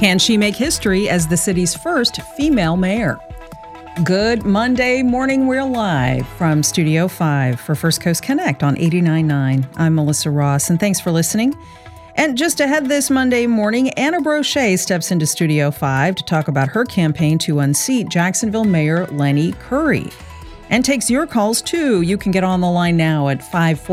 Can she make history as the city's first female mayor? Good Monday morning. We're live from Studio 5 for First Coast Connect on 89.9. I'm Melissa Ross, and thanks for listening. And just ahead this Monday morning, Anna Brochet steps into Studio 5 to talk about her campaign to unseat Jacksonville Mayor Lenny Curry. And takes your calls, too. You can get on the line now at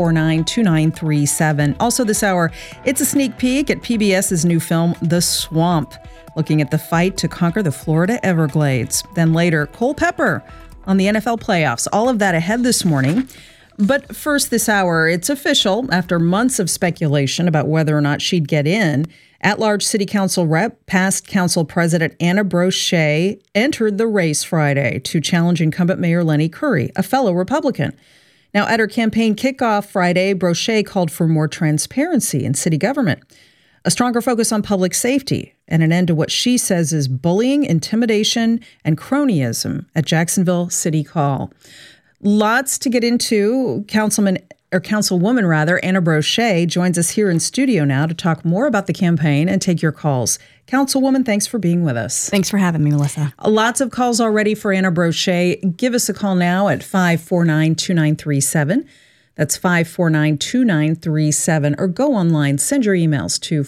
549-2937. Also this hour, it's a sneak peek at PBS's new film, The Swamp, looking at the fight to conquer the Florida Everglades. Then later, Cole Pepper on the NFL playoffs. All of that ahead this morning. But first this hour, it's official. After months of speculation about whether or not she'd get in, at-large city council rep, past council president Anna Brochet entered the race Friday to challenge incumbent Mayor Lenny Curry, a fellow Republican. Now, at her campaign kickoff Friday, Brochet called for more transparency in city government, a stronger focus on public safety, and an end to what she says is bullying, intimidation, and cronyism at Jacksonville City Hall. Lots to get into. Councilwoman Anna Brochet joins us here in studio now to talk more about the campaign and take your calls. Councilwoman, thanks for being with us. Thanks for having me, Melissa. Lots of calls already for Anna Brochet. Give us a call now at 549-2937. That's 549-2937. Or go online, send your emails to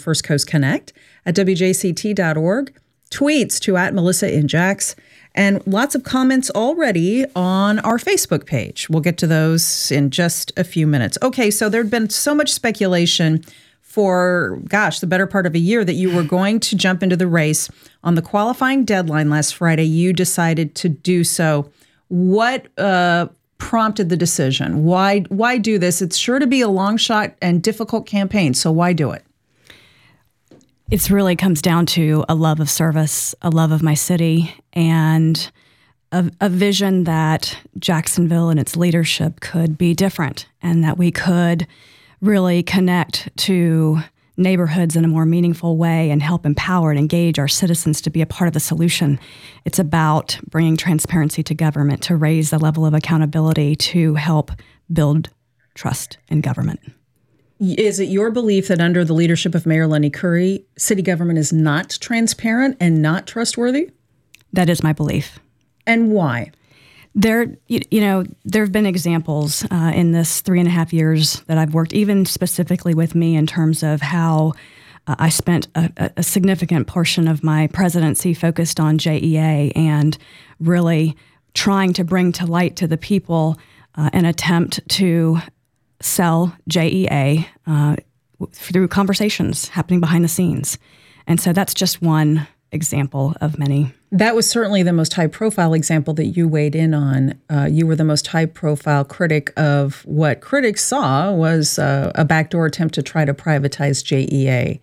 firstcoastconnect@wjct.org, tweets to @MelissaInJax, and lots of comments already on our Facebook page. We'll get to those in just a few minutes. Okay, so there'd been so much speculation for, the better part of a year that you were going to jump into the race. On the qualifying deadline last Friday, you decided to do so. What prompted the decision? Why do this? It's sure to be a long shot and difficult campaign, so why do it? It really comes down to a love of service, a love of my city, and a vision that Jacksonville and its leadership could be different and that we could really connect to neighborhoods in a more meaningful way and help empower and engage our citizens to be a part of the solution. It's about bringing transparency to government, to raise the level of accountability, to help build trust in government. Is it your belief that under the leadership of Mayor Lenny Curry, city government is not transparent and not trustworthy? That is my belief. And why? There have been examples in this 3.5 years that I've worked, even specifically with me in terms of how I spent a significant portion of my presidency focused on JEA and really trying to bring to light to the people an attempt to sell JEA through conversations happening behind the scenes. And so that's just one example of many. That was certainly the most high-profile example that you weighed in on. You were the most high-profile critic of what critics saw was a backdoor attempt to try to privatize JEA.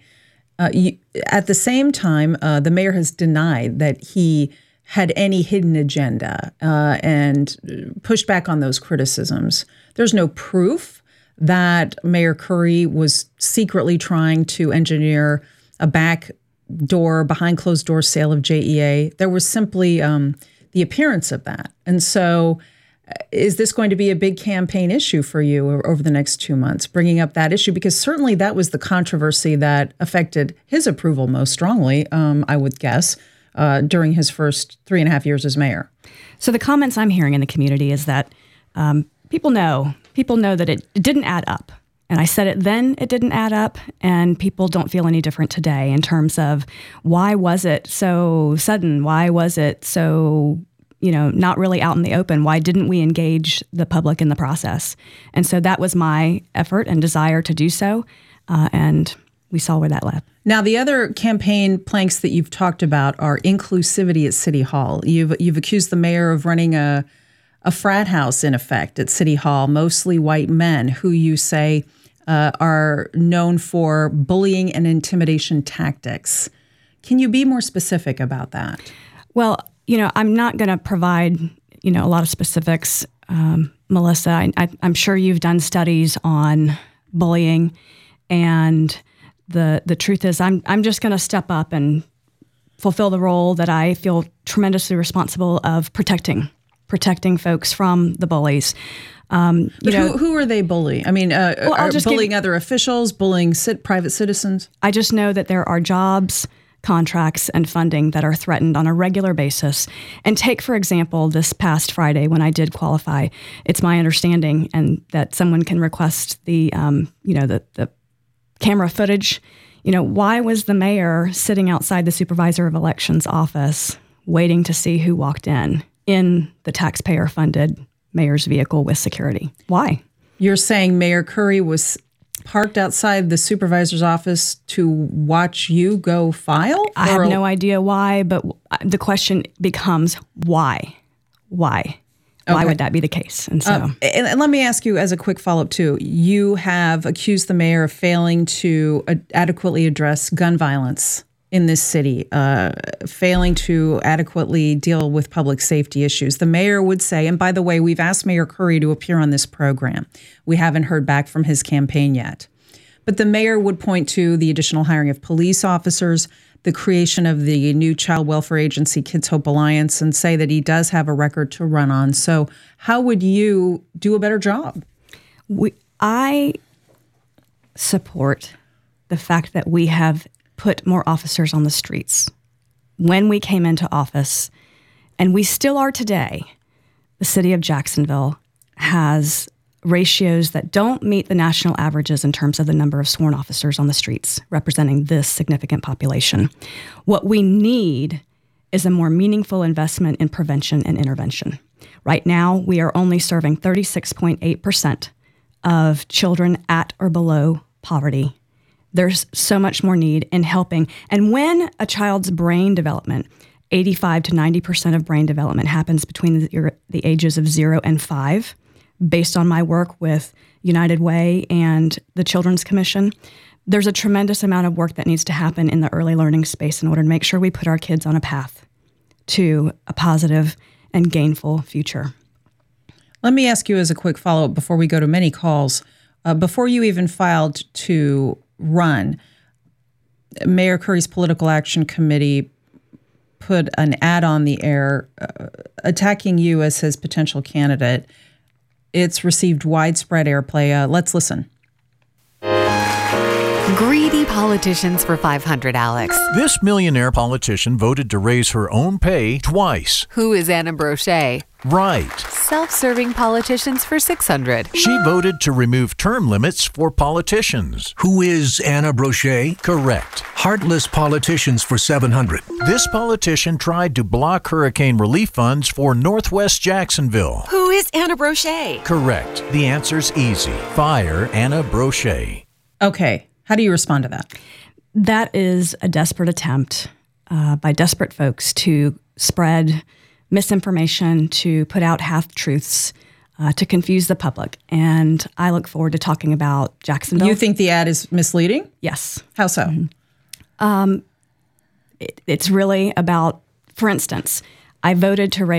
At the same time, the mayor has denied that he had any hidden agenda and pushed back on those criticisms. There's no proof that Mayor Curry was secretly trying to engineer a backdoor, behind closed door sale of JEA. There was simply the appearance of that. And so is this going to be a big campaign issue for you over the next 2 months, bringing up that issue? Because certainly that was the controversy that affected his approval most strongly, I would guess, during his first 3.5 years as mayor. So the comments I'm hearing in the community is that people know that it didn't add up. And I said it then, it didn't add up, and people don't feel any different today in terms of why was it so sudden? Why was it so, not really out in the open? Why didn't we engage the public in the process? And so that was my effort and desire to do so, and we saw where that led. Now, the other campaign planks that you've talked about are inclusivity at City Hall. You've accused the mayor of running a frat house, in effect, at City Hall, mostly white men who you say are known for bullying and intimidation tactics. Can you be more specific about that? Well, I'm not going to provide, a lot of specifics, Melissa. I'm sure you've done studies on bullying, and the truth is I'm just going to step up and fulfill the role that I feel tremendously responsible of protecting folks from the bullies. Who are they bullying? I mean, bullying other officials, bullying private citizens? I just know that there are jobs contracts and funding that are threatened on a regular basis. And take, for example, this past Friday when I did qualify, it's my understanding and that someone can request the camera footage. Why was the mayor sitting outside the supervisor of elections office waiting to see who walked in the taxpayer-funded mayor's vehicle with security? Why? You're saying Mayor Curry was parked outside the supervisor's office to watch you go file? I have no idea why, but the question becomes why? Why? Why would that be the case? And so, and let me ask you as a quick follow-up too. You have accused the mayor of failing to adequately address gun violence in this city, failing to adequately deal with public safety issues. The mayor would say, and by the way, we've asked Mayor Curry to appear on this program. We haven't heard back from his campaign yet. But the mayor would point to the additional hiring of police officers, the creation of the new child welfare agency, Kids Hope Alliance, and say that he does have a record to run on. So how would you do a better job? I support the fact that we have put more officers on the streets. When we came into office, and we still are today, the city of Jacksonville has ratios that don't meet the national averages in terms of the number of sworn officers on the streets representing this significant population. What we need is a more meaningful investment in prevention and intervention. Right now, we are only serving 36.8% of children at or below poverty. There's so much more need in helping. And when a child's brain development, 85 to 90% of brain development happens between the ages of 0 and 5, based on my work with United Way and the Children's Commission, there's a tremendous amount of work that needs to happen in the early learning space in order to make sure we put our kids on a path to a positive and gainful future. Let me ask you as a quick follow-up before we go to many calls. Before you even filed to run, Mayor Curry's Political Action Committee put an ad on the air attacking you as his potential candidate. It's received widespread airplay. Let's listen. Greedy politicians for $500, Alex. This millionaire politician voted to raise her own pay twice. Who is Anna Brochet? Right. Self-serving politicians for $600. She voted to remove term limits for politicians. Who is Anna Brochet? Correct. Heartless politicians for $700. This politician tried to block hurricane relief funds for Northwest Jacksonville. Who is Anna Brochet? Correct. The answer's easy. Fire Anna Brochet. Okay. How do you respond to that? That is a desperate attempt by desperate folks to spread misinformation, to put out half-truths, to confuse the public. And I look forward to talking about Jacksonville. You think the ad is misleading? Yes. How so? Mm-hmm. It's really about, for instance, I voted to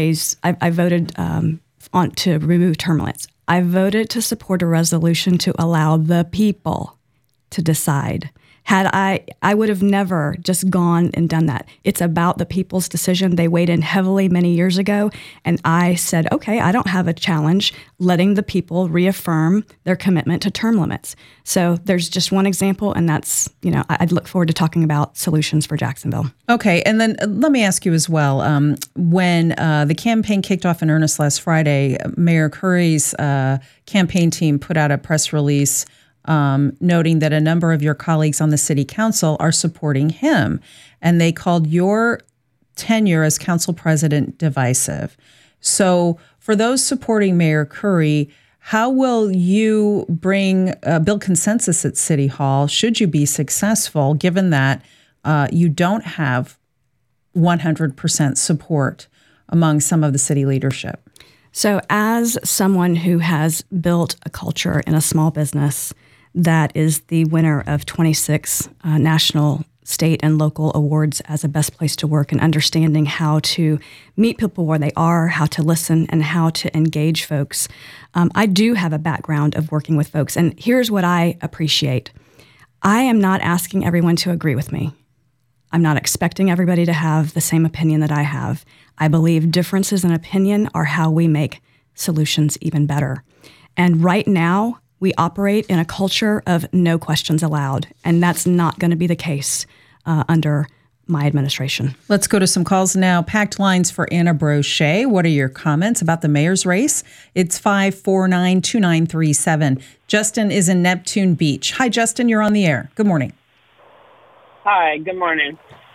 remove term limits. I voted to support a resolution to allow the people to decide. Had I would have never just gone and done that. It's about the people's decision. They weighed in heavily many years ago, and I said, okay, I don't have a challenge letting the people reaffirm their commitment to term limits. So there's just one example, and that's, I'd look forward to talking about solutions for Jacksonville. Okay, and then let me ask you as well, when the campaign kicked off in earnest last Friday, Mayor Curry's campaign team put out a press release noting that a number of your colleagues on the city council are supporting him. And they called your tenure as council president divisive. So for those supporting Mayor Curry, how will you build consensus at City Hall, should you be successful, given that you don't have 100% support among some of the city leadership? So as someone who has built a culture in a small business that is the winner of 26 national, state, and local awards as a best place to work, and understanding how to meet people where they are, how to listen, and how to engage folks. I do have a background of working with folks, and here's what I appreciate. I am not asking everyone to agree with me. I'm not expecting everybody to have the same opinion that I have. I believe differences in opinion are how we make solutions even better. And right now, we operate in a culture of no questions allowed, and that's not going to be the case under my administration. Let's go to some calls now. Packed lines for Anna Brochet. What are your comments about the mayor's race? It's 549-2937. Justin is in Neptune Beach. Hi, Justin. You're on the air. Good morning. Hi, good morning.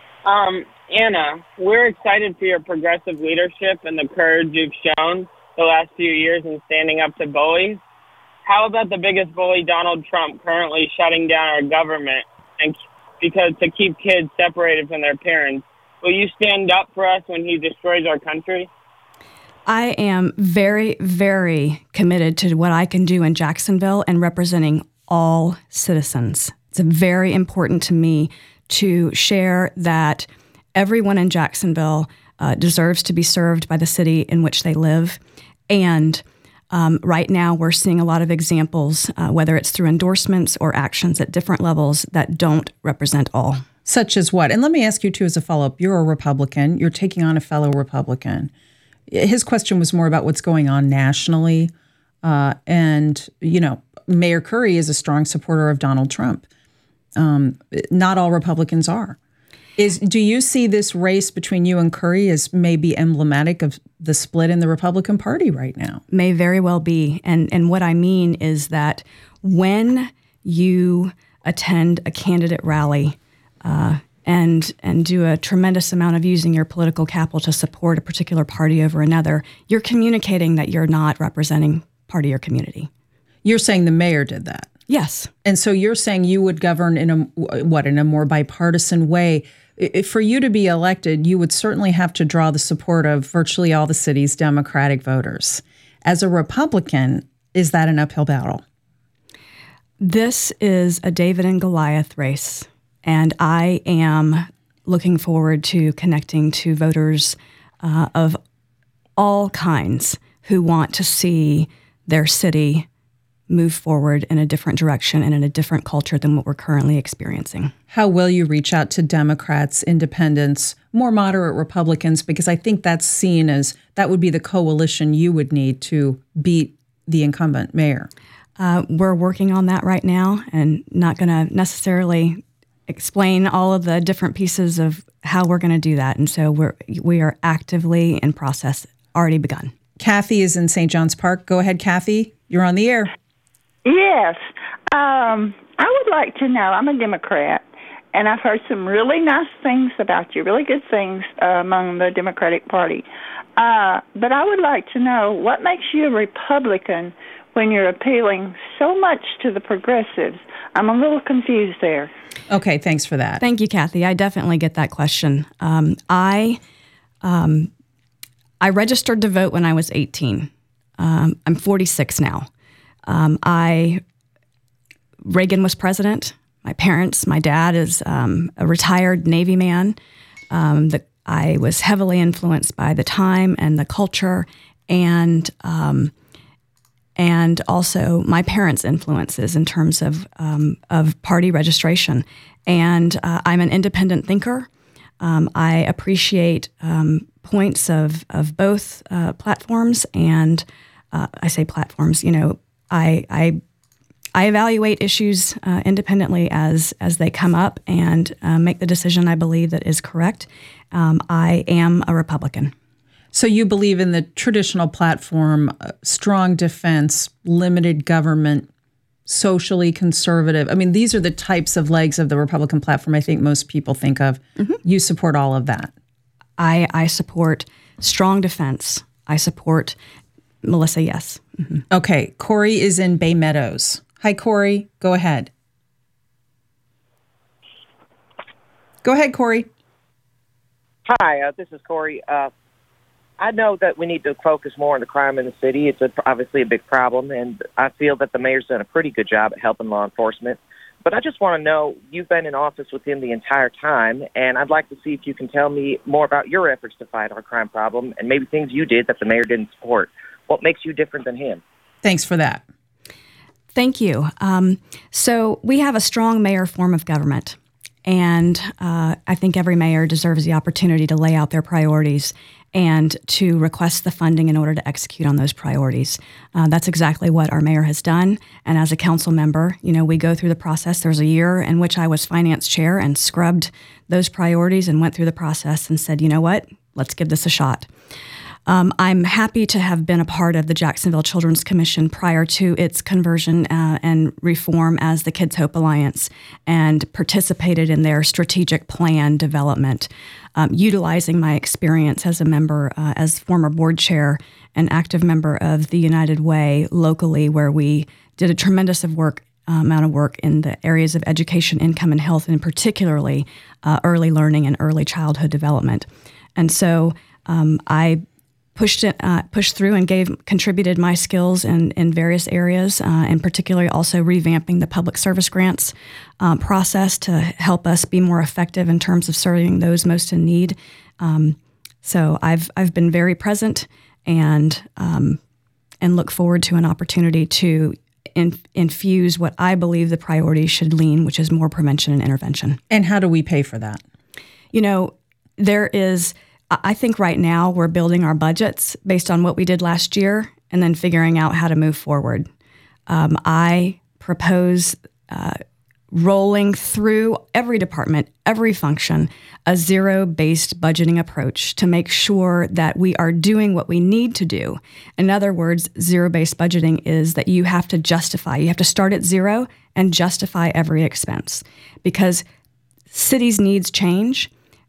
Anna, we're excited for your progressive leadership and the courage you've shown the last few years in standing up to bullies. How about the biggest bully, Donald Trump, currently shutting down our government and because to keep kids separated from their parents? Will you stand up for us when he destroys our country? I am very, very committed to what I can do in Jacksonville and representing all citizens. It's very important to me to share that everyone in Jacksonville deserves to be served by the city in which they live. And right now we're seeing a lot of examples, whether it's through endorsements or actions at different levels that don't represent all. Such as what? And let me ask you, too, as a follow-up. You're a Republican. You're taking on a fellow Republican. His question was more about what's going on nationally. And, you know, Mayor Curry is a strong supporter of Donald Trump. Not all Republicans are. Do you see this race between you and Curry as maybe emblematic of the split in the Republican Party right now? May very well be. And what I mean is that when you attend a candidate rally and do a tremendous amount of using your political capital to support a particular party over another, you're communicating that you're not representing part of your community. You're saying the mayor did that? Yes. And so you're saying you would govern in a more bipartisan way. For you to be elected, you would certainly have to draw the support of virtually all the city's Democratic voters. As a Republican, is that an uphill battle? This is a David and Goliath race, and I am looking forward to connecting to voters of all kinds who want to see their city move forward in a different direction and in a different culture than what we're currently experiencing. How will you reach out to Democrats, independents, more moderate Republicans? Because I think that's seen as that would be the coalition you would need to beat the incumbent mayor. We're working on that right now and not going to necessarily explain all of the different pieces of how we're going to do that. And so we are actively in process, already begun. Kathy is in St. John's Park. Go ahead, Kathy. You're on the air. Yes. I would like to know, I'm a Democrat, and I've heard some really nice things about you, really good things among the Democratic Party. But I would like to know what makes you a Republican when you're appealing so much to the progressives. I'm a little confused there. Okay, thanks for that. Thank you, Kathy. I definitely get that question. I registered to vote when I was 18. I'm 46 now. Reagan was president. My dad is a retired Navy man. I was heavily influenced by the time and the culture, and also my parents' influences in terms of party registration. And I'm an independent thinker. I appreciate points of both platforms, and I say platforms. You know, I evaluate issues independently as they come up and make the decision I believe that is correct. I am a Republican. So you believe in the traditional platform, strong defense, limited government, socially conservative. I mean, these are the types of legs of the Republican platform I think most people think of. Mm-hmm. You support all of that. I support strong defense. I support Melissa, yes. Mm-hmm. Okay, Corey is in Bay Meadows. Hi, Corey. Go ahead. Go ahead, Corey. Hi, this is Corey. I know that we need to focus more on the crime in the city. It's obviously a big problem, and I feel that the mayor's done a pretty good job at helping law enforcement. But I just want to know, you've been in office with him the entire time, and I'd like to see if you can tell me more about your efforts to fight our crime problem and maybe things you did that the mayor didn't support. What makes you different than him? Thanks for that. Thank you. So we have a strong mayor form of government, and I think every mayor deserves the opportunity to lay out their priorities and to request the funding in order to execute on those priorities. That's exactly what our mayor has done. And as a council member, we go through the process. There's a year in which I was finance chair and scrubbed those priorities and went through the process and said, you know what, let's give this a shot. I'm happy to have been a part of the Jacksonville Children's Commission prior to its conversion and reform as the Kids Hope Alliance, and participated in their strategic plan development, utilizing my experience as a member, as former board chair and active member of the United Way locally, where we did a tremendous amount of work in the areas of education, income, and health, and particularly early learning and early childhood development. And so I pushed through and contributed my skills in various areas, and particularly also revamping the public service grants process to help us be more effective in terms of serving those most in need. So I've been very present and look forward to an opportunity to infuse what I believe the priorities should lean, which is more prevention and intervention. And how do we pay for that? I think right now we're building our budgets based on what we did last year and then figuring out how to move forward. I propose rolling through every department, every function, a zero-based budgeting approach to make sure that we are doing what we need to do. In other words, zero-based budgeting is that you have to start at zero and justify every expense. Because cities' needs change.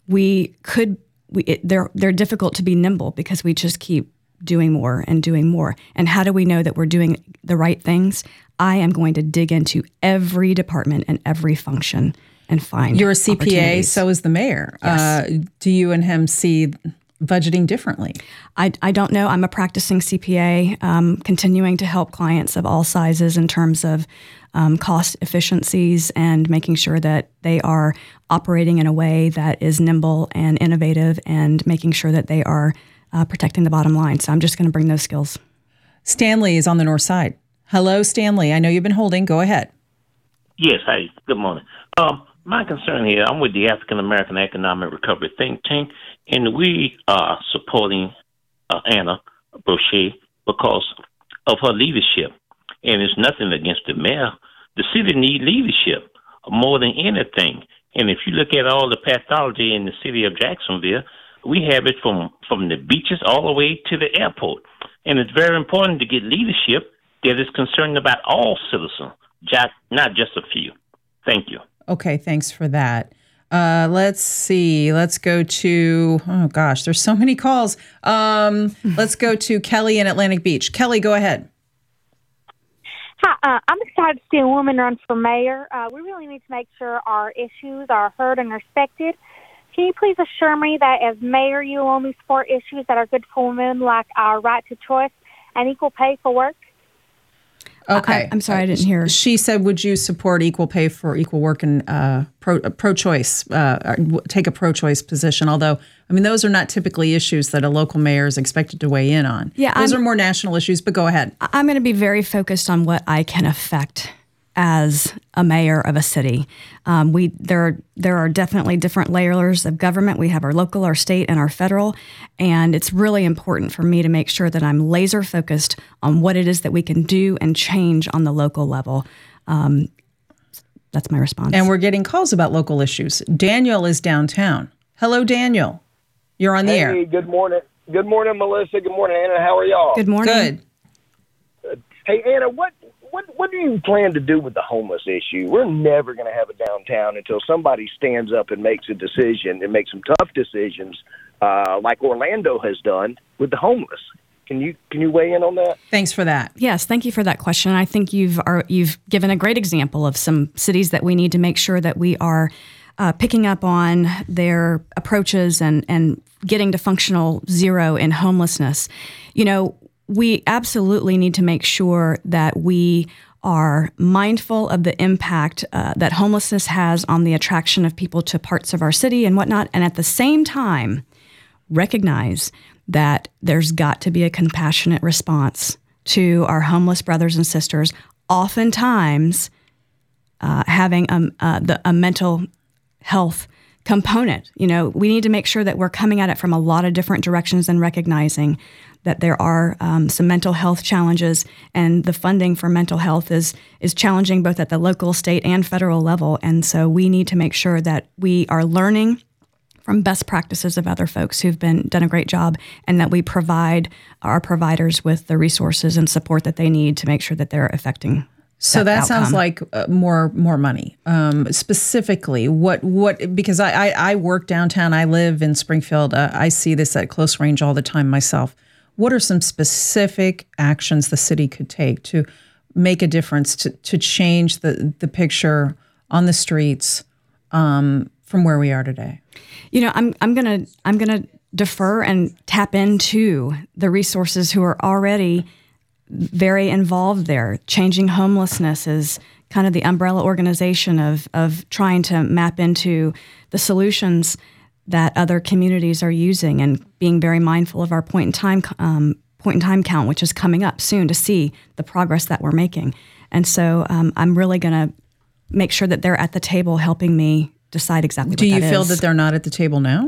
They're difficult to be nimble because we just keep doing more and doing more. And how do we know that we're doing the right things? I am going to dig into every department and every function and find You're a CPA, so is the mayor. Yes. Do you and him see budgeting differently? I don't know. I'm a practicing CPA, continuing to help clients of all sizes in terms of cost efficiencies and making sure that they are operating in a way that is nimble and innovative and making sure that they are protecting the bottom line. So I'm just going to bring those skills. Stanley is on the north side. Hello, Stanley. I know you've been holding. Go ahead. Yes. Hi. Good morning. My concern here, I'm with the African American Economic Recovery Think Tank, and we are supporting Anna Brochet because of her leadership. And it's nothing against the mayor. The city needs leadership more than anything. And if you look at all the pathology in the city of Jacksonville, we have it from the beaches all the way to the airport. And it's very important to get leadership that is concerned about all citizens, not just a few. Thank you. Okay, thanks for that. Let's see. Let's go to, there's so many calls. Let's go to Kelly in Atlantic Beach. Kelly, go ahead. Hi, I'm excited to see a woman run for mayor. We really need to make sure our issues are heard and respected. Can you please assure me that as mayor, you will only support issues that are good for women, like our right to choice and equal pay for work? Okay. I'm sorry, I didn't hear. She said, would you support equal pay for equal work and pro-choice, take a pro-choice position? Although, those are not typically issues that a local mayor is expected to weigh in on. Yeah, those are more national issues, but go ahead. I'm going to be very focused on what I can affect as a mayor of a city. There are definitely different layers of government. We have our local, our state, and our federal, and it's really important for me to make sure that I'm laser focused on what it is that we can do and change on the local level. That's my response. And we're getting calls about local issues. Daniel is downtown. Hello, Daniel. You're on the air. Hey, good morning. Good morning, Melissa. Good morning, Anna. How are y'all? Good morning. Good. Hey, Anna, what do you plan to do with the homeless issue? We're never going to have a downtown until somebody stands up and makes a decision and makes some tough decisions, like Orlando has done with the homeless. Can you weigh in on that? Thanks for that. Yes, thank you for that question. I think you've given a great example of some cities that we need to make sure that we are picking up on their approaches and getting to functional zero in homelessness. We absolutely need to make sure that we are mindful of the impact that homelessness has on the attraction of people to parts of our city and whatnot, and at the same time, recognize that there's got to be a compassionate response to our homeless brothers and sisters, oftentimes having a mental health component. We need to make sure that we're coming at it from a lot of different directions and recognizing that there are some mental health challenges, and the funding for mental health is challenging both at the local, state, and federal level. And so we need to make sure that we are learning from best practices of other folks who've done a great job, and that we provide our providers with the resources and support that they need to make sure that they're affecting. So that sounds like more money. Specifically, what? Because I work downtown. I live in Springfield. I see this at close range all the time myself. What are some specific actions the city could take to make a difference, to change the picture on the streets from where we are today? I'm gonna defer and tap into the resources who are already very involved there. Changing Homelessness is kind of the umbrella organization of trying to map into the solutions that other communities are using, and being very mindful of our point in time count, which is coming up soon, to see the progress that we're making. And so I'm really going to make sure that they're at the table helping me decide exactly what that is. Do you feel that they're not at the table now?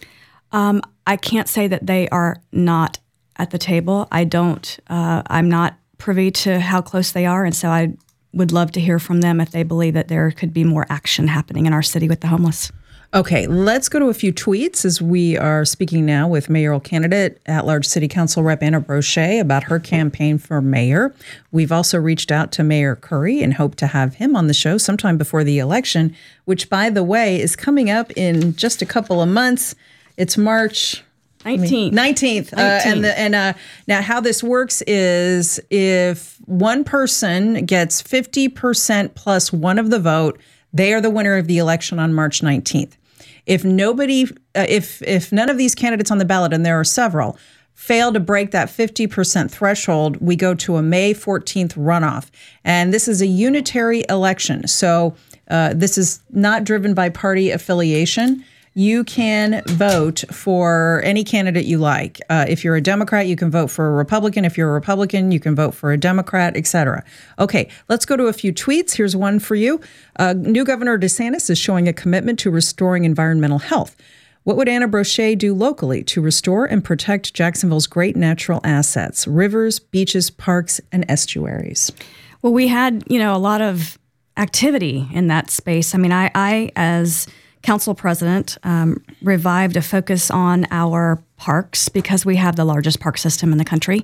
I can't say that they are not at the table. I'm not privy to how close they are, and so I would love to hear from them if they believe that there could be more action happening in our city with the homeless. Okay, let's go to a few tweets as we are speaking now with mayoral candidate, at-large City Council Rep Ana Brochet, about her campaign for mayor. We've also reached out to Mayor Curry and hope to have him on the show sometime before the election, which, by the way, is coming up in just a couple of months. It's March 19th. Now how this works is if one person gets 50% plus one of the vote, they are the winner of the election on March 19th. If none of these candidates on the ballot, and there are several, fail to break that 50% threshold, we go to a May 14th runoff. And this is a unitary election. So this is not driven by party affiliation. You can vote for any candidate you like. If you're a Democrat, you can vote for a Republican. If you're a Republican, you can vote for a Democrat, et cetera. Okay, let's go to a few tweets. Here's one for you. New Governor DeSantis is showing a commitment to restoring environmental health. What would Ana Brochet do locally to restore and protect Jacksonville's great natural assets, rivers, beaches, parks, and estuaries? Well, we had, a lot of activity in that space. I mean, I as council president, revived a focus on our parks because we have the largest park system in the country.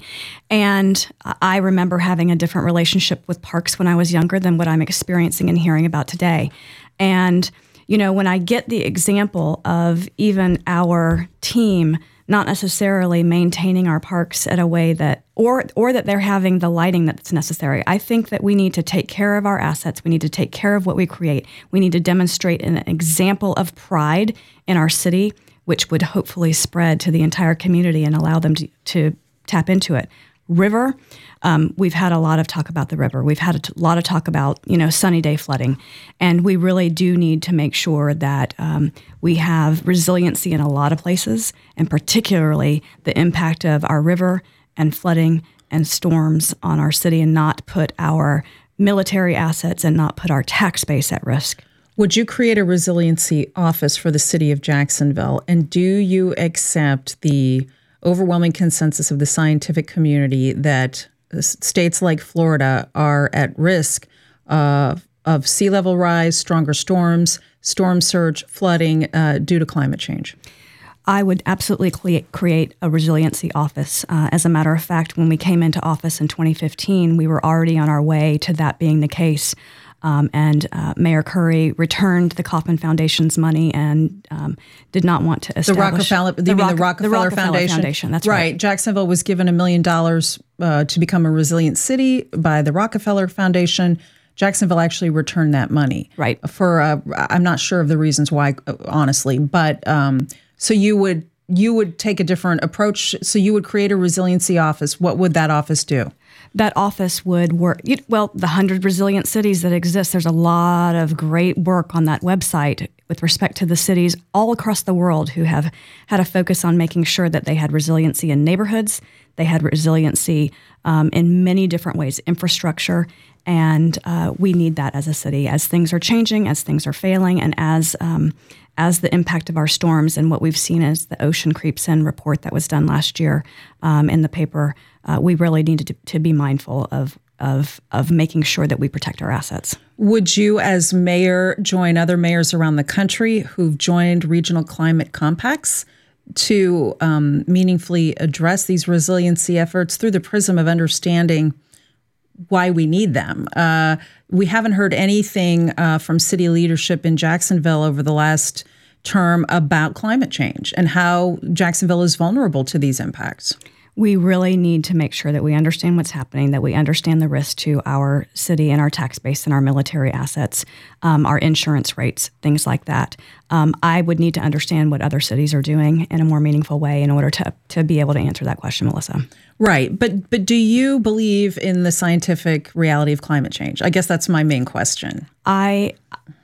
And I remember having a different relationship with parks when I was younger than what I'm experiencing and hearing about today. And, when I get the example of even our team not necessarily maintaining our parks at a way that, or that they're having the lighting that's necessary. I think that we need to take care of our assets. We need to take care of what we create. We need to demonstrate an example of pride in our city, which would hopefully spread to the entire community and allow them to tap into it. River, we've had a lot of talk about the river. We've had a lot of talk about, sunny day flooding. And we really do need to make sure that we have resiliency in a lot of places, and particularly the impact of our river and flooding and storms on our city, and not put our military assets and not put our tax base at risk. Would you create a resiliency office for the city of Jacksonville? And do you accept the overwhelming consensus of the scientific community that states like Florida are at risk of sea level rise, stronger storms, storm surge, flooding due to climate change? I would absolutely create a resiliency office. As a matter of fact, when we came into office in 2015, we were already on our way to that being the case. And Mayor Curry returned the Kauffman Foundation's money and did not want to establish the Rockefeller Foundation. That's right. Jacksonville was given $1 million to become a resilient city by the Rockefeller Foundation. Jacksonville actually returned that money. Right. For I'm not sure of the reasons why, honestly, but so you would take a different approach. So you would create a resiliency office. What would that office do? That office would work, the 100 resilient cities that exist, there's a lot of great work on that website with respect to the cities all across the world who have had a focus on making sure that they had resiliency in neighborhoods, they had resiliency in many different ways, infrastructure, and we need that as a city as things are changing, as things are failing, and as the impact of our storms and what we've seen as the Ocean Creeps In report that was done last year in the paper, we really need to be mindful of making sure that we protect our assets. Would you, as mayor, join other mayors around the country who've joined regional climate compacts to meaningfully address these resiliency efforts through the prism of understanding why we need them? We haven't heard anything from city leadership in Jacksonville over the last term about climate change and how Jacksonville is vulnerable to these impacts. We really need to make sure that we understand what's happening, that we understand the risk to our city and our tax base and our military assets, our insurance rates, things like that. I would need to understand what other cities are doing in a more meaningful way in order to be able to answer that question, Melissa. Right. But do you believe in the scientific reality of climate change? I guess that's my main question. I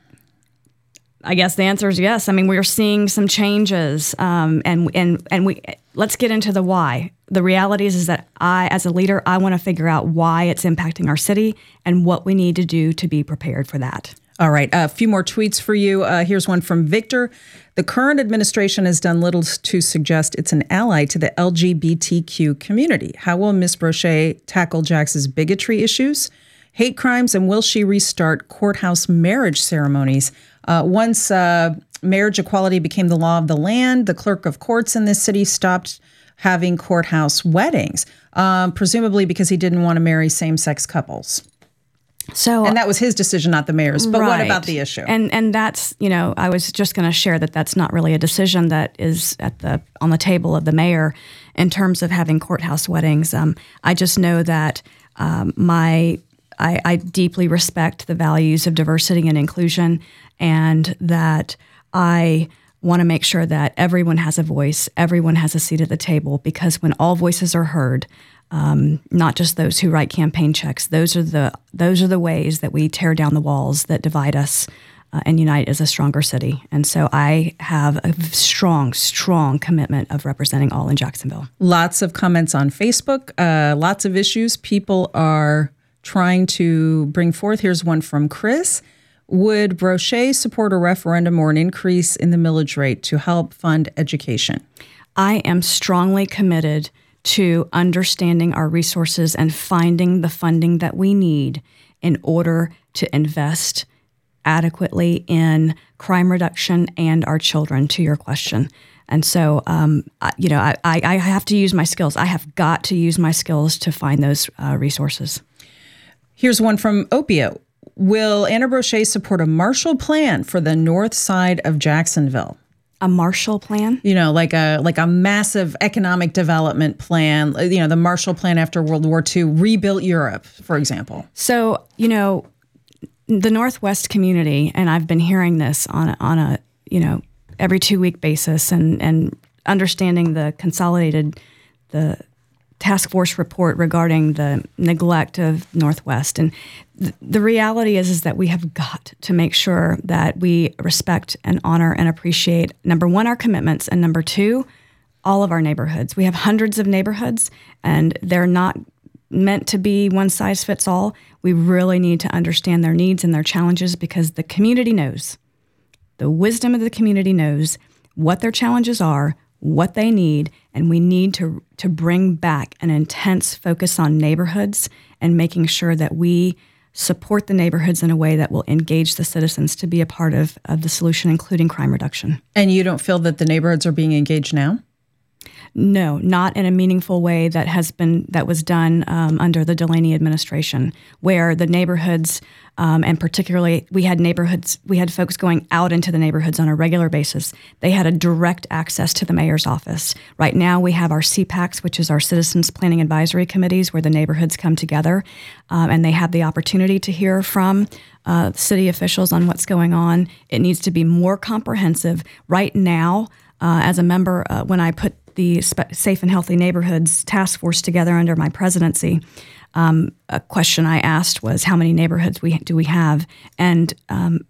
guess the answer is yes. I mean, we're seeing some changes, and we let's get into the why. The reality is that I, as a leader, I want to figure out why it's impacting our city and what we need to do to be prepared for that. All right. A few more tweets for you. Here's one from Victor. The current administration has done little to suggest it's an ally to the LGBTQ community. How will Ms. Broche tackle Jax's bigotry issues, hate crimes, and will she restart courthouse marriage ceremonies? Once marriage equality became the law of the land, the clerk of courts in this city stopped having courthouse weddings, presumably because he didn't want to marry same-sex couples. And that was his decision, not the mayor's. But right. What about the issue? And that's, I was just going to share that that's not really a decision that is on the table of the mayor in terms of having courthouse weddings. I just know that I deeply respect the values of diversity and inclusion, and that I want to make sure that everyone has a voice, everyone has a seat at the table, because when all voices are heard, not just those who write campaign checks, those are the ways that we tear down the walls that divide us and unite as a stronger city. And so I have a strong commitment of representing all in Jacksonville. Lots of comments on Facebook, lots of issues people are trying to bring forth. Here's one from Chris. Would Broche support a referendum or an increase in the millage rate to help fund education? I am strongly committed to understanding our resources and finding the funding that we need in order to invest adequately in crime reduction and our children, to your question. And so, I have to use my skills. I have got to use my skills to find those resources. Here's one from Opio. Will Ana Broche support a Marshall Plan for the north side of Jacksonville? A Marshall Plan? Like a massive economic development plan, the Marshall Plan after World War II rebuilt Europe, for example. So, the Northwest community, and I've been hearing this on a every 2-week basis, and understanding the task force report regarding the neglect of Northwest. And the reality is that we have got to make sure that we respect and honor and appreciate, number one, our commitments, and number two, all of our neighborhoods. We have hundreds of neighborhoods, and they're not meant to be one size fits all. We really need to understand their needs and their challenges, because the community knows, the wisdom of the community knows what their challenges are, what they need, and we need to bring back an intense focus on neighborhoods and making sure that we support the neighborhoods in a way that will engage the citizens to be a part of the solution, including crime reduction. And you don't feel that the neighborhoods are being engaged now? No, not in a meaningful way that was done under the Delaney administration, where the neighborhoods, and particularly we had folks going out into the neighborhoods on a regular basis. They had a direct access to the mayor's office. Right now we have our CPACs, which is our Citizens Planning Advisory Committees, where the neighborhoods come together, and they have the opportunity to hear from city officials on what's going on. It needs to be more comprehensive. Right now, as a member, when I put the Safe and Healthy Neighborhoods Task Force together under my presidency, a question I asked was, how many neighborhoods do we have? And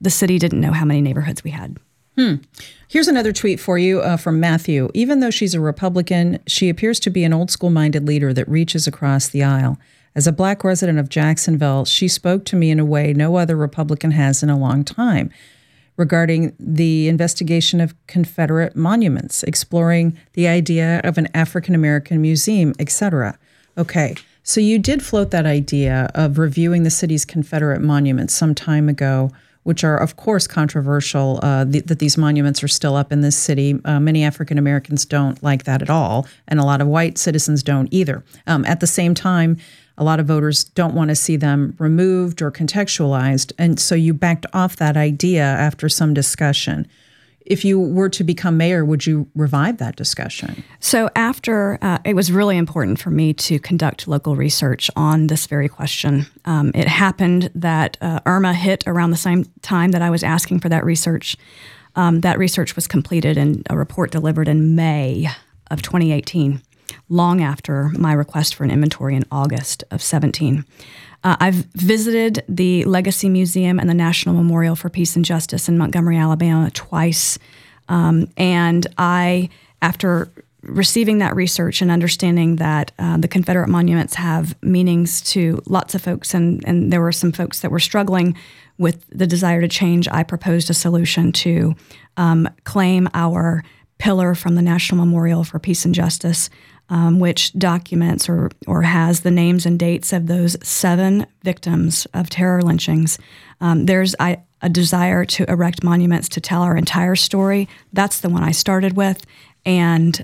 the city didn't know how many neighborhoods we had. Here's another tweet for you from Matthew. Even though she's a Republican, she appears to be an old school-minded leader that reaches across the aisle. As a Black resident of Jacksonville, she spoke to me in a way no other Republican has in a long time regarding the investigation of Confederate monuments, exploring the idea of an African-American museum, etc. Okay, so you did float that idea of reviewing the city's Confederate monuments some time ago, which are, of course, controversial, that these monuments are still up in this city. Many African Americans don't like that at all, and a lot of white citizens don't either. At the same time, a lot of voters don't want to see them removed or contextualized, and so you backed off that idea after some discussion. If you were to become mayor, would you revive that discussion? So after, it was really important for me to conduct local research on this very question. It happened that Irma hit around the same time that I was asking for that research. That research was completed and a report delivered in May of 2018, long after my request for an inventory in August of 17. I've visited the Legacy Museum and the National Memorial for Peace and Justice in Montgomery, Alabama, twice. And I, after receiving that research and understanding that the Confederate monuments have meanings to lots of folks, and there were some folks that were struggling with the desire to change, I proposed a solution to claim our pillar from the National Memorial for Peace and Justice, which documents or has the names and dates of those 7 victims of terror lynchings. There's a desire to erect monuments to tell our entire story. That's the one I started with, and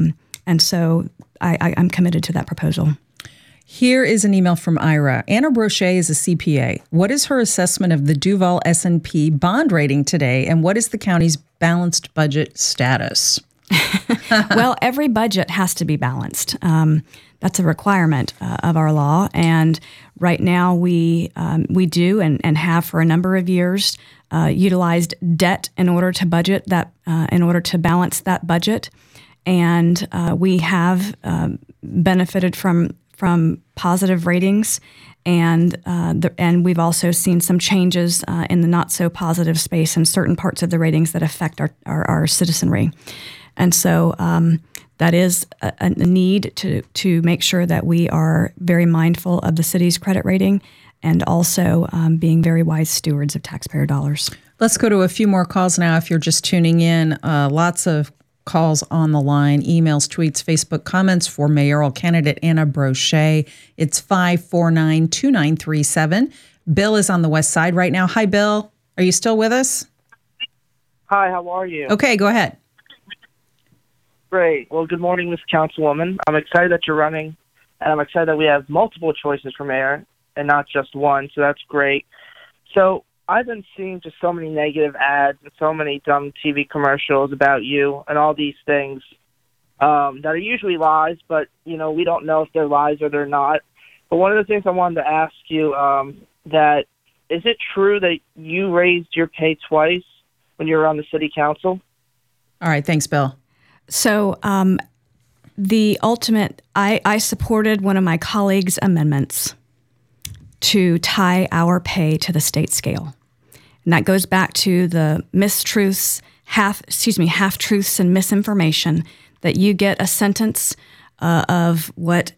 so I'm committed to that proposal. Here is an email from Ira. Anna Brochet is a CPA. What is her assessment of the Duval S&P bond rating today, and what is the county's balanced budget status? Well, every budget has to be balanced. That's a requirement of our law, and right now we do and have for a number of years utilized debt in order to budget that, in order to balance that budget, and we have benefited from positive ratings, and we've also seen some changes in the not so positive space in certain parts of the ratings that affect our citizenry. And so that is a need to make sure that we are very mindful of the city's credit rating and also being very wise stewards of taxpayer dollars. Let's go to a few more calls now if you're just tuning in. Lots of calls on the line, emails, tweets, Facebook comments for mayoral candidate Anna Brochet. It's 549-2937. Bill is on the west side right now. Hi, Bill. Are you still with us? Hi, how are you? Okay, go ahead. Great. Well, good morning, Ms. Councilwoman. I'm excited that you're running, and I'm excited that we have multiple choices for mayor and not just one, so that's great. So I've been seeing just so many negative ads and so many dumb TV commercials about you and all these things that are usually lies, but, you know, we don't know if they're lies or they're not. But one of the things I wanted to ask you, that is it true that you raised your pay twice when you were on the city council? All right. Thanks, Bill. So the ultimate, I supported one of my colleagues' amendments to tie our pay to the state scale. And that goes back to the mistruths, half-truths and misinformation, that you get a sentence of what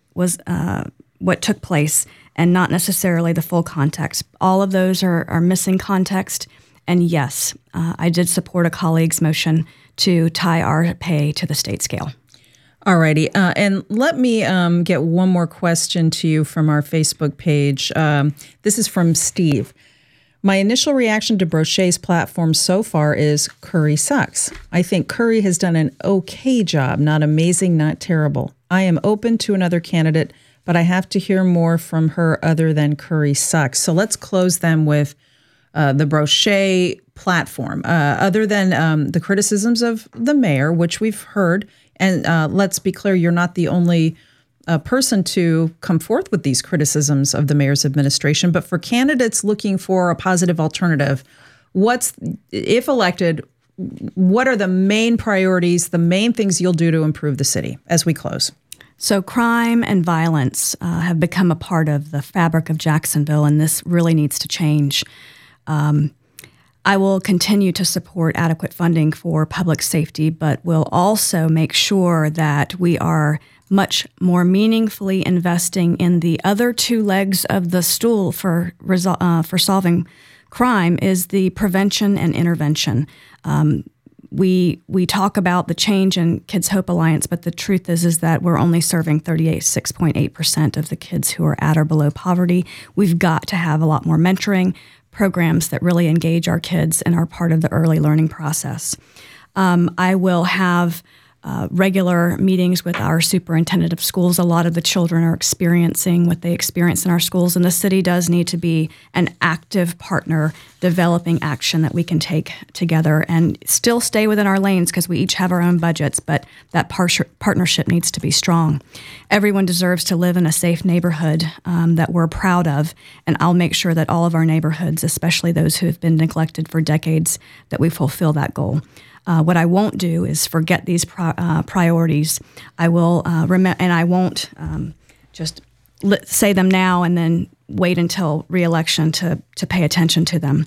took place and not necessarily the full context. All of those are missing context. And yes, I did support a colleague's motion to tie our pay to the state scale. All righty. And let me get one more question to you from our Facebook page. This is from Steve. My initial reaction to Brochet's platform so far is Curry sucks. I think Curry has done an okay job, not amazing, not terrible. I am open to another candidate, but I have to hear more from her other than Curry sucks. So let's close them with the Brochet platform, other than the criticisms of the mayor, which we've heard. And let's be clear, you're not the only person to come forth with these criticisms of the mayor's administration. But for candidates looking for a positive alternative, if elected, what are the main priorities, the main things you'll do to improve the city as we close? So crime and violence have become a part of the fabric of Jacksonville, and this really needs to change. I will continue to support adequate funding for public safety, but will also make sure that we are much more meaningfully investing in the other two legs of the stool for solving crime is the prevention and intervention. We talk about the change in Kids Hope Alliance, but the truth is that we're only serving 6.8% of the kids who are at or below poverty. We've got to have a lot more mentoring programs that really engage our kids and are part of the early learning process. I will have regular meetings with our superintendent of schools. A lot of the children are experiencing what they experience in our schools, and the city does need to be an active partner developing action that we can take together and still stay within our lanes because we each have our own budgets, but that partnership needs to be strong. Everyone deserves to live in a safe neighborhood that we're proud of, and I'll make sure that all of our neighborhoods, especially those who have been neglected for decades, that we fulfill that goal. What I won't do is forget these priorities. I will and I won't just say them now and then wait until re-election to pay attention to them.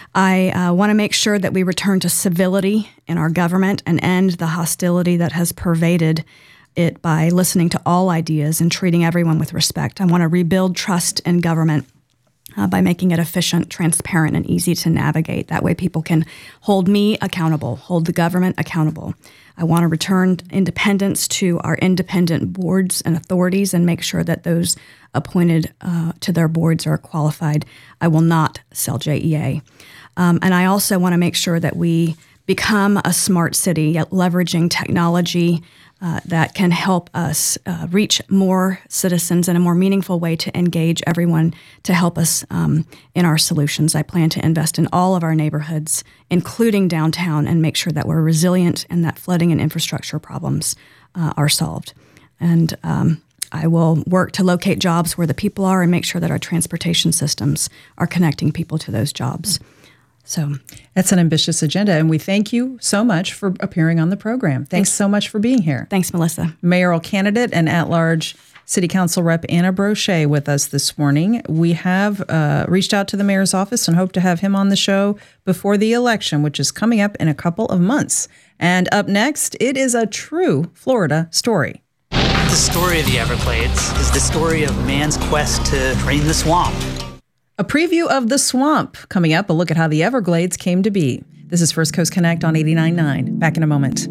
I want to make sure that we return to civility in our government and end the hostility that has pervaded it by listening to all ideas and treating everyone with respect. I want to rebuild trust in government by making it efficient, transparent, and easy to navigate. That way people can hold me accountable, hold the government accountable. I want to return independence to our independent boards and authorities and make sure that those appointed to their boards are qualified. I will not sell JEA. And I also want to make sure that we become a smart city, leveraging technology that can help us reach more citizens in a more meaningful way to engage everyone to help us in our solutions. I plan to invest in all of our neighborhoods, including downtown, and make sure that we're resilient and that flooding and infrastructure problems are solved. And I will work to locate jobs where the people are and make sure that our transportation systems are connecting people to those jobs. So that's an ambitious agenda, and we thank you so much for appearing on the program. Thanks so much for being here. Thanks, Melissa. Mayoral candidate and at-large City Council Rep Anna Brochet with us this morning. We have reached out to the mayor's office and hope to have him on the show before the election, which is coming up in a couple of months. And up next, it is a true Florida story. The story of the Everglades is the story of man's quest to drain the swamp. A preview of The Swamp coming up, a look at how the Everglades came to be. This is First Coast Connect on 89.9. Back in a moment.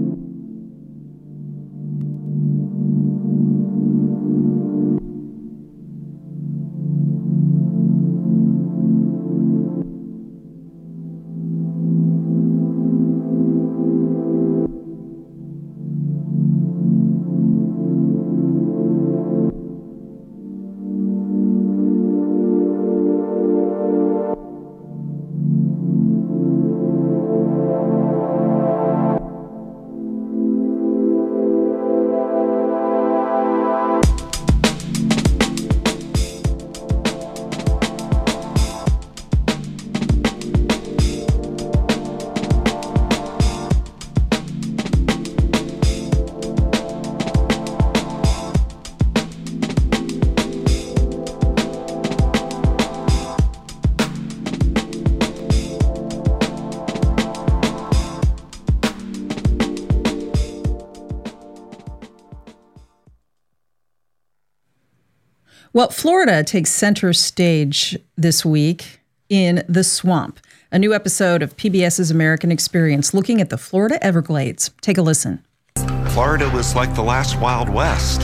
Well, Florida takes center stage this week in The Swamp, a new episode of PBS's American Experience looking at the Florida Everglades. Take a listen. Florida was like the last Wild West.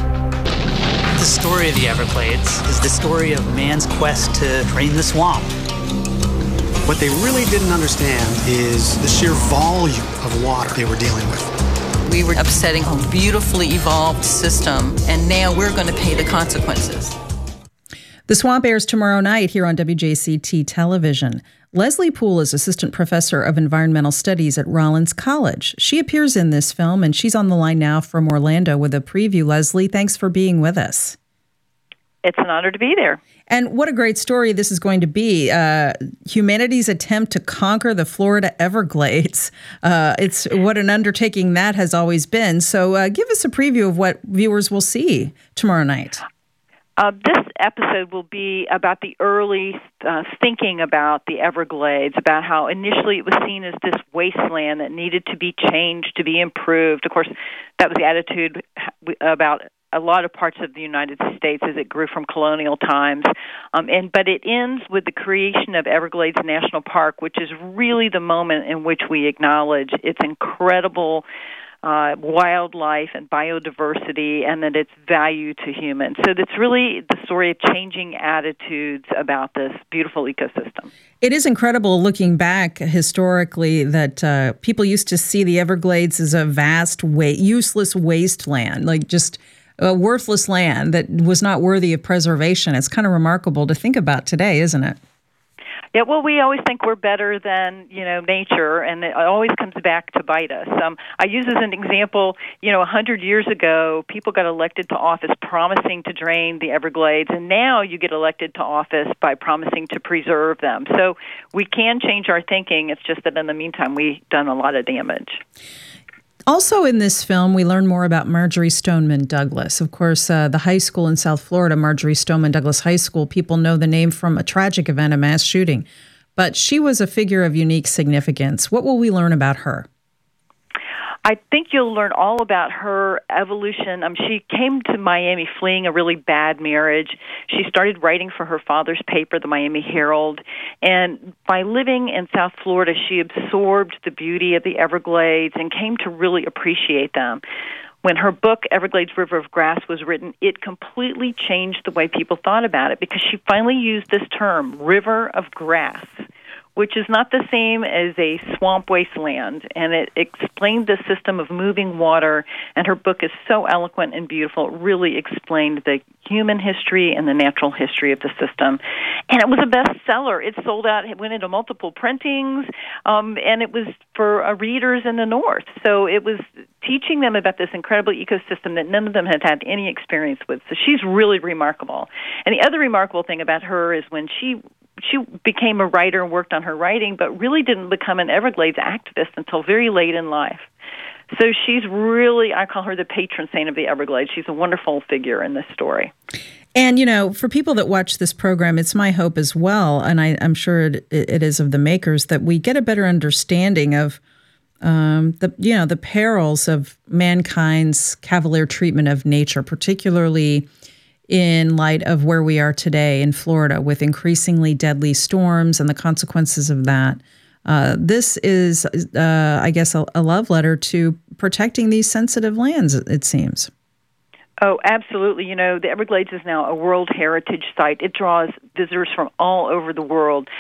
The story of the Everglades is the story of man's quest to drain the swamp. What they really didn't understand is the sheer volume of water they were dealing with. We were upsetting a beautifully evolved system, and now we're going to pay the consequences. The Swamp airs tomorrow night here on WJCT Television. Leslie Poole is Assistant Professor of Environmental Studies at Rollins College. She appears in this film, and she's on the line now from Orlando with a preview. Leslie, thanks for being with us. It's an honor to be there. And what a great story this is going to be. Humanity's attempt to conquer the Florida Everglades. It's what an undertaking that has always been. So give us a preview of what viewers will see tomorrow night. This episode will be about the early thinking about the Everglades, about how initially it was seen as this wasteland that needed to be changed, to be improved. Of course, that was the attitude about a lot of parts of the United States as it grew from colonial times. But it ends with the creation of Everglades National Park, which is really the moment in which we acknowledge its incredible wildlife and biodiversity, and that its value to humans. So it's really the story of changing attitudes about this beautiful ecosystem. It is incredible looking back historically that people used to see the Everglades as a vast, useless wasteland, like just a worthless land that was not worthy of preservation. It's kind of remarkable to think about today, isn't it? Yeah, well, we always think we're better than, nature, and it always comes back to bite us. I use as an example, 100 years ago, people got elected to office promising to drain the Everglades, and now you get elected to office by promising to preserve them. So we can change our thinking. It's just that in the meantime, we've done a lot of damage. Also in this film, we learn more about Marjory Stoneman Douglas. Of course, the high school in South Florida, Marjory Stoneman Douglas High School, people know the name from a tragic event, a mass shooting. But she was a figure of unique significance. What will we learn about her? I think you'll learn all about her evolution. She came to Miami fleeing a really bad marriage. She started writing for her father's paper, the Miami Herald. And by living in South Florida, she absorbed the beauty of the Everglades and came to really appreciate them. When her book, Everglades River of Grass, was written, it completely changed the way people thought about it because she finally used this term, river of grass, which is not the same as a swamp wasteland, and it explained the system of moving water, and her book is so eloquent and beautiful. It really explained the human history and the natural history of the system. And it was a bestseller. It sold out, it went into multiple printings, and it was for readers in the North. So it was teaching them about this incredible ecosystem that none of them had had any experience with. So she's really remarkable. And the other remarkable thing about her is when she became a writer and worked on her writing, but really didn't become an Everglades activist until very late in life. So she's really, I call her the patron saint of the Everglades. She's a wonderful figure in this story. And, for people that watch this program, it's my hope as well, and I'm sure it is of the makers, that we get a better understanding of the perils of mankind's cavalier treatment of nature, particularly in light of where we are today in Florida with increasingly deadly storms and the consequences of that. This is, I guess, a love letter to protecting these sensitive lands, it seems. Oh, absolutely. The Everglades is now a World Heritage Site. It draws visitors from all over the world.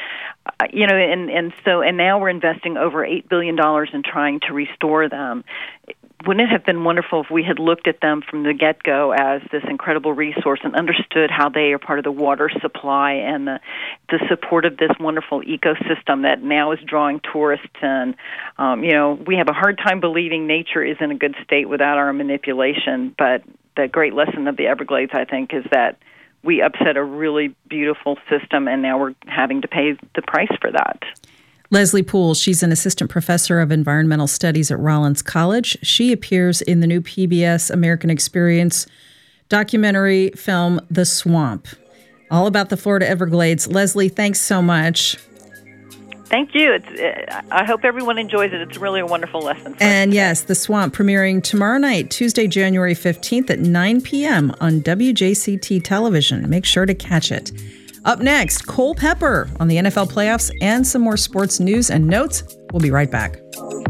And now we're investing over $8 billion in trying to restore them. Wouldn't it have been wonderful if we had looked at them from the get-go as this incredible resource and understood how they are part of the water supply and the support of this wonderful ecosystem that now is drawing tourists in? We have a hard time believing nature is in a good state without our manipulation, but the great lesson of the Everglades, I think, is that we upset a really beautiful system, and now we're having to pay the price for that. Leslie Poole, she's an assistant professor of environmental studies at Rollins College. She appears in the new PBS American Experience documentary film, The Swamp, all about the Florida Everglades. Leslie, thanks so much. Thank you. I hope everyone enjoys it. It's really a wonderful lesson. And yes, The Swamp, premiering tomorrow night, Tuesday, January 15th at 9 p.m. on WJCT television. Make sure to catch it. Up next, Cole Pepper on the NFL playoffs and some more sports news and notes. We'll be right back.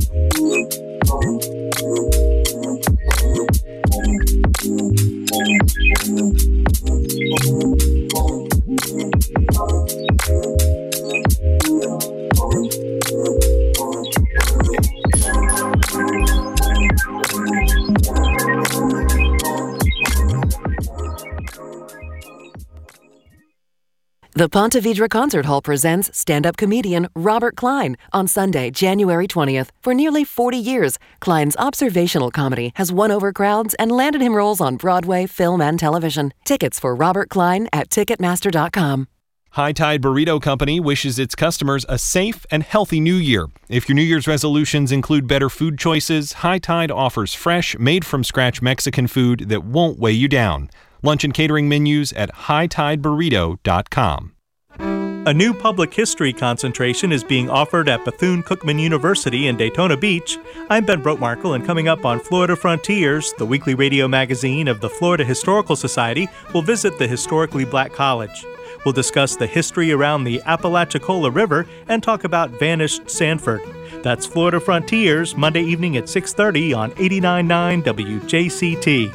The Ponte Vedra Concert Hall presents stand-up comedian Robert Klein on Sunday, January 20th. For nearly 40 years, Klein's observational comedy has won over crowds and landed him roles on Broadway, film, and television. Tickets for Robert Klein at Ticketmaster.com. High Tide Burrito Company wishes its customers a safe and healthy new year. If your New Year's resolutions include better food choices, High Tide offers fresh, made-from-scratch Mexican food that won't weigh you down. Lunch and catering menus at hightideburrito.com. A new public history concentration is being offered at Bethune-Cookman University in Daytona Beach. I'm Ben Brotemarkle, and coming up on Florida Frontiers, the weekly radio magazine of the Florida Historical Society, will visit the historically black college. We'll discuss the history around the Apalachicola River and talk about vanished Sanford. That's Florida Frontiers, Monday evening at 6:30 on 89.9 WJCT.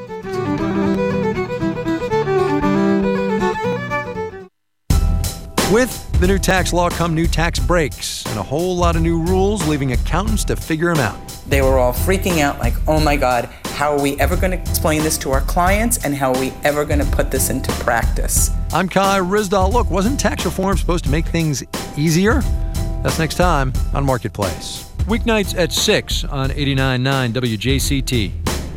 With the new tax law come new tax breaks and a whole lot of new rules, leaving accountants to figure them out. They were all freaking out like, oh my God, how are we ever going to explain this to our clients, and how are we ever going to put this into practice? I'm Kai Rizdal. Look, wasn't tax reform supposed to make things easier? That's next time on Marketplace. Weeknights at 6 on 89.9 WJCT.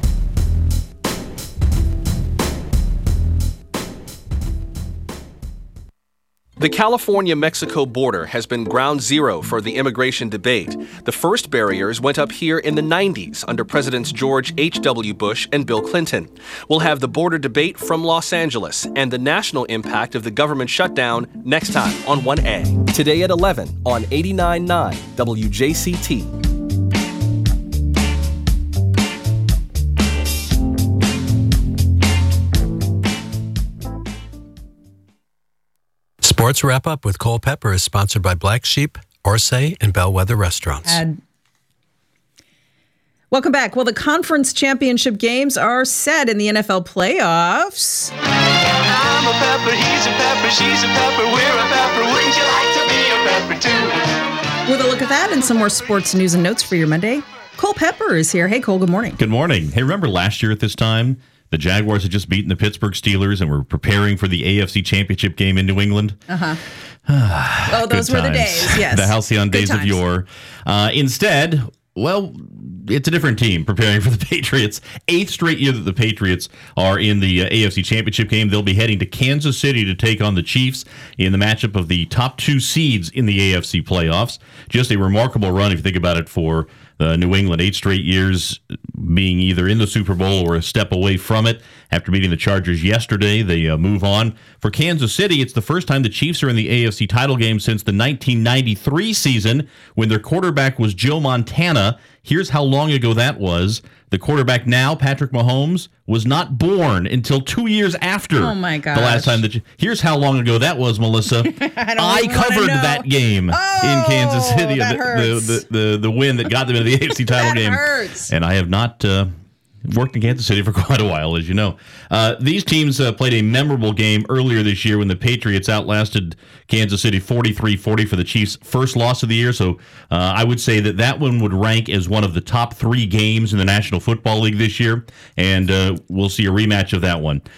The California-Mexico border has been ground zero for the immigration debate. The first barriers went up here in the 90s under Presidents George H.W. Bush and Bill Clinton. We'll have the border debate from Los Angeles and the national impact of the government shutdown next time on 1A. Today at 11 on 89.9 WJCT. Sports Wrap-Up with Cole Pepper is sponsored by Black Sheep, Orsay, and Bellwether Restaurants. Welcome back. Well, the conference championship games are set in the NFL playoffs. I'm a pepper, he's a pepper, she's a pepper, we're a pepper. Wouldn't you like to be a pepper too? With a look at that and some more sports news and notes for your Monday, Cole Pepper is here. Hey, Cole, good morning. Good morning. Hey, remember last year at this time, the Jaguars had just beaten the Pittsburgh Steelers and were preparing for the AFC Championship game in New England. Oh, those were the days, yes. The halcyon days of yore. Instead, well, it's a different team preparing for the Patriots. 8th straight year that the Patriots are in the AFC Championship game. They'll be heading to Kansas City to take on the Chiefs in the matchup of the top 2 seeds in the AFC playoffs. Just a remarkable run, if you think about it, for New England. 8 straight years being either in the Super Bowl or a step away from it. After beating the Chargers yesterday, they move on. For Kansas City, it's the first time the Chiefs are in the AFC title game since the 1993 season when their quarterback was Joe Montana. Here's how long ago that was. The quarterback now, Patrick Mahomes, was not born until 2 years after Oh my gosh. the last time that. Here's how long ago that was, Melissa. I covered that game in Kansas City. The win that got them into the AFC title game. Hurts. And I have not worked in Kansas City for quite a while, as you know. These teams played a memorable game earlier this year when the Patriots outlasted Kansas City 43-40 for the Chiefs' first loss of the year. So I would say that one would rank as one of the top 3 games in the National Football League this year, and we'll see a rematch of that one.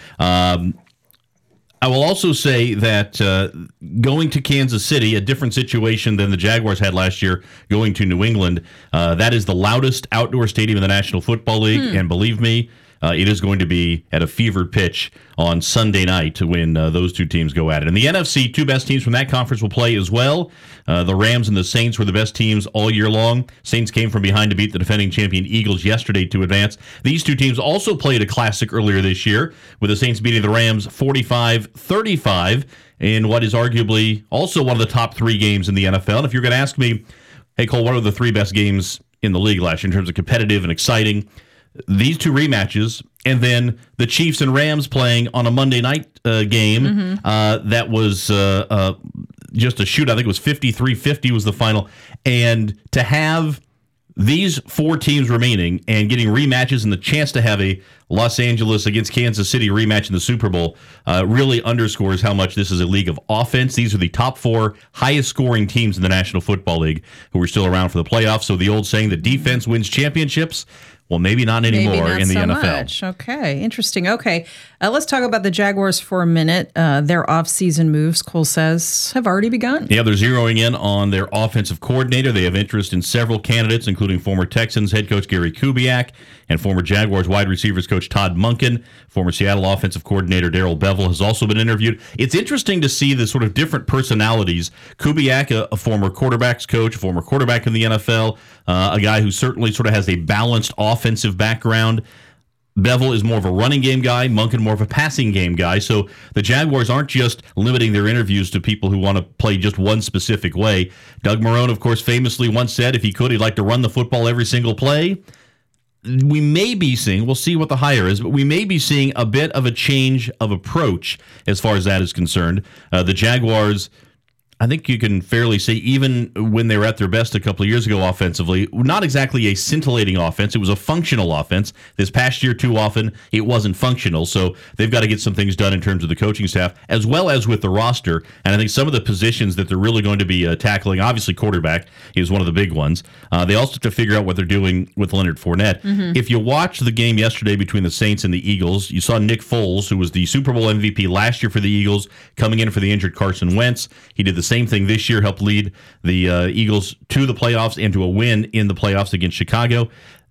I will also say that going to Kansas City, a different situation than the Jaguars had last year going to New England. That is the loudest outdoor stadium in the National Football League, and believe me, it is going to be at a fevered pitch on Sunday night when those two teams go at it. And the NFC, 2 best teams from that conference will play as well. The Rams and the Saints were the best teams all year long. Saints came from behind to beat the defending champion Eagles yesterday to advance. These two teams also played a classic earlier this year, with the Saints beating the Rams 45-35 in what is arguably also one of the top 3 games in the NFL. And if you're going to ask me, hey, Cole, what are the 3 best games in the league last year in terms of competitive and exciting? These 2 rematches, and then the Chiefs and Rams playing on a Monday night game that was just a shoot. I think it was 53-50 was the final. And to have these 4 teams remaining and getting rematches and the chance to have a Los Angeles against Kansas City rematch in the Super Bowl really underscores how much this is a league of offense. These are the top 4 highest scoring teams in the National Football League who are still around for the playoffs. So the old saying that defense wins championships, well, maybe not anymore in the NFL. Much. Okay, interesting. Okay, let's talk about the Jaguars for a minute. Their off-season moves, Cole says, have already begun. Yeah, they're zeroing in on their offensive coordinator. They have interest in several candidates, including former Texans head coach Gary Kubiak and former Jaguars wide receivers coach Todd Monken. Former Seattle offensive coordinator Darrell Bevell has also been interviewed. It's interesting to see the sort of different personalities. Kubiak, a former quarterbacks coach, a former quarterback in the NFL, a guy who certainly sort of has a balanced offensive background. Bevel is more of a running game guy, Monken more of a passing game guy. So the Jaguars aren't just limiting their interviews to people who want to play just one specific way. Doug Marrone, of course, famously once said if he could, he'd like to run the football every single play. We may be seeing, we'll see what the hire is, but we may be seeing a bit of a change of approach as far as that is concerned. The Jaguars, I think you can fairly say, even when they were at their best a couple of years ago offensively, not exactly a scintillating offense. It was a functional offense. This past year, too often, it wasn't functional. So they've got to get some things done in terms of the coaching staff, as well as with the roster. And I think some of the positions that they're really going to be tackling, obviously quarterback is one of the big ones. They also have to figure out what they're doing with Leonard Fournette. Mm-hmm. If you watched the game yesterday between the Saints and the Eagles, you saw Nick Foles, who was the Super Bowl MVP last year for the Eagles, coming in for the injured Carson Wentz. He did the same thing this year, helped lead the Eagles to the playoffs and to a win in the playoffs against Chicago.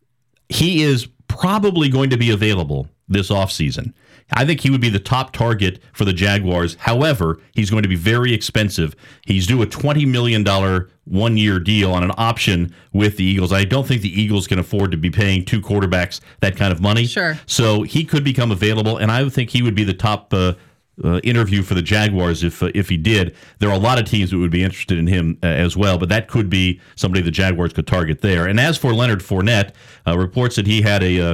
He is probably going to be available this offseason. I think he would be the top target for the Jaguars. However, he's going to be very expensive. He's due a $20 million one-year deal on an option with the Eagles. I don't think the Eagles can afford to be paying two quarterbacks that kind of money. Sure. So he could become available, and I would think he would be the top interview for the Jaguars if he did. There are a lot of teams that would be interested in him as well, but that could be somebody the Jaguars could target there. And as for Leonard Fournette, reports that he had a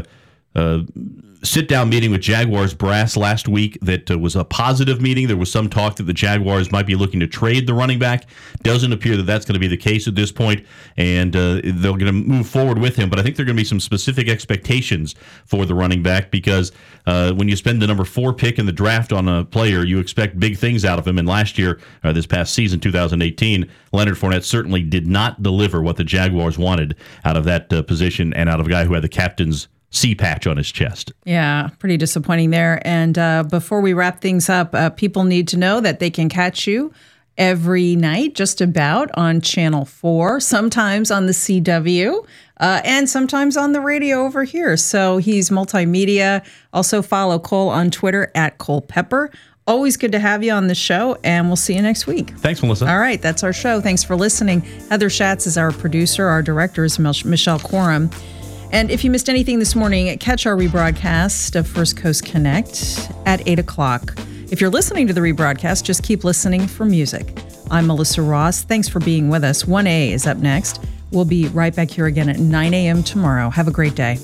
sit-down meeting with Jaguars brass last week that was a positive meeting. There was some talk that the Jaguars might be looking to trade the running back. Doesn't appear that that's going to be the case at this point, and they're going to move forward with him. But I think there are going to be some specific expectations for the running back because when you spend the number 4 pick in the draft on a player, you expect big things out of him. And last year, this past season, 2018, Leonard Fournette certainly did not deliver what the Jaguars wanted out of that position and out of a guy who had the captain's C patch on his chest. Yeah, pretty disappointing there. And before we wrap things up, people need to know that they can catch you every night, just about, on Channel 4, sometimes on the CW, and sometimes on the radio over here. So he's multimedia. Also follow Cole on Twitter at Cole Pepper. Always good to have you on the show, and we'll see you next week. Thanks, Melissa. All right, that's our show. Thanks for listening. Heather Schatz is our producer. Our director is Michelle Coram. And if you missed anything this morning, catch our rebroadcast of First Coast Connect at 8 o'clock. If you're listening to the rebroadcast, just keep listening for music. I'm Melissa Ross. Thanks for being with us. 1A is up next. We'll be right back here again at 9 a.m. tomorrow. Have a great day.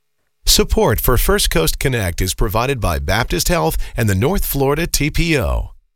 Support for First Coast Connect is provided by Baptist Health and the North Florida TPO.